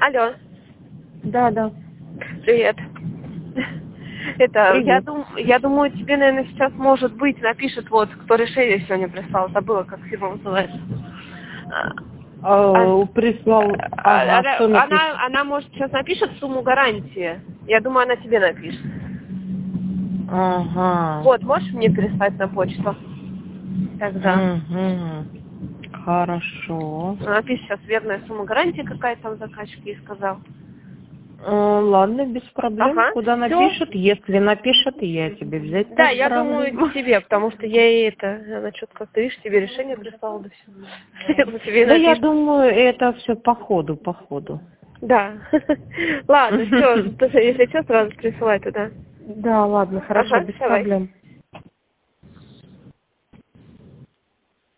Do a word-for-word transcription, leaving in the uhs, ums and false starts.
Алло. Да, да. Привет. Это, Привет. я, дум, я думаю, тебе, наверное, сейчас, может быть, напишет вот, кто решение сегодня прислал. Забыла, как фирма называется. А, А, прислал, а, ага, что она, напишет? она, она, может, сейчас напишет сумму гарантии. Я думаю, она тебе напишет. Ага. Вот, можешь мне переслать на почту? Тогда. Угу. Хорошо. Напишет сейчас верная сумма гарантии, какая там заказчик ей сказал. А, ладно, без проблем. Ага, Куда все. напишет? Если напишет, я тебе взять Да, я отправлю. думаю, тебе, потому что я ей это, она что-то как-то, видишь, тебе решение прислала, да все. Тебе Да, я напишет. думаю, это все по ходу, по ходу. Да. Ладно, все, если что, сразу присылай туда. Да, ладно, хорошо, Ага, без давай. проблем.